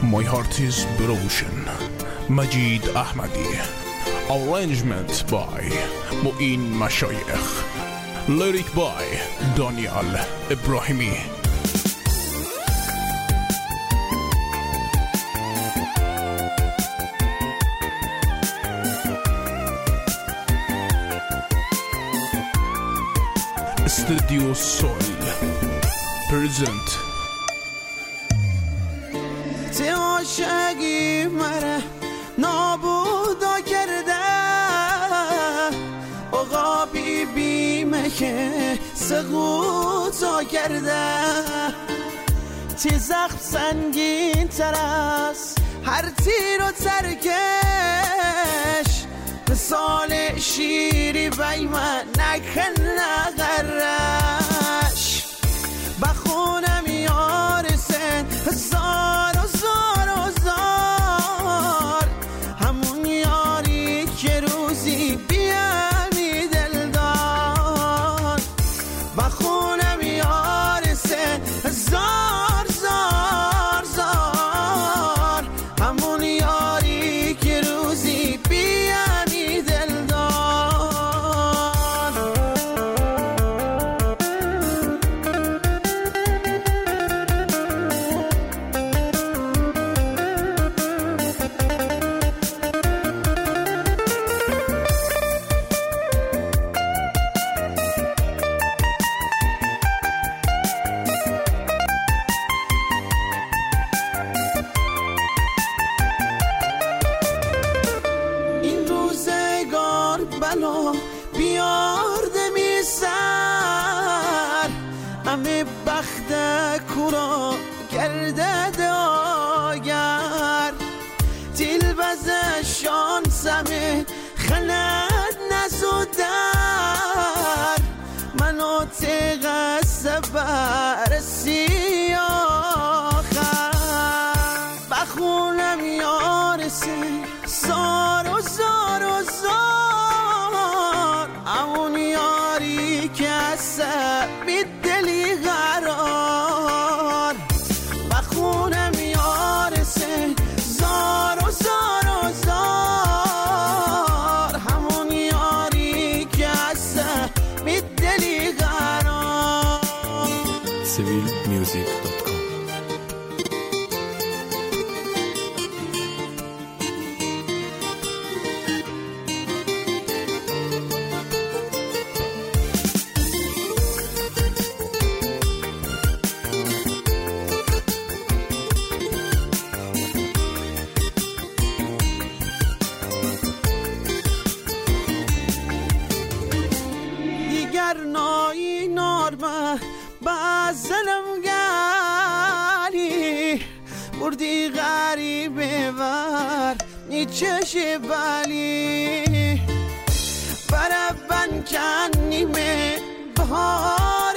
My heart is broken. Majid Ahmadi. Arrangement by Mu'in Mashayekh. Lyric by Daniel Ibrahimi. Studio Soul present. تی عاشقی مره نابودا کرده عقابی بیمه که سقوطا کرده تی زخم سنگین تر از هر تیر و ترکش مثال شیری بی من نکن نغرش بخونم یارسن هزار و زار و زار همون یاری که روزی بیامی دلدار بخونم یارسن هزار زار زار همون یاری که روزی بیامی دلدار بلا بیارده می سر همه بخت کورا کرده داگر تیل بزه شانسمه خلد نزودر منو تیغ سبر سیاخر بخونم یارسه زار و زار و زار همون یاری که بی دلی قرار بخونم یارسه زار و زار و زار همون یاری که بی دلی قرار. civilmusic.com نایی نارمه بازلم گلی بردی غریبه ور نیچش بلی برابن کنیمه بهار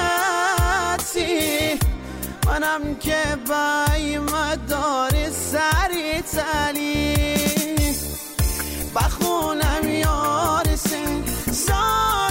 تاتی منم که بایم دار سری تلی بخونم یارسه زار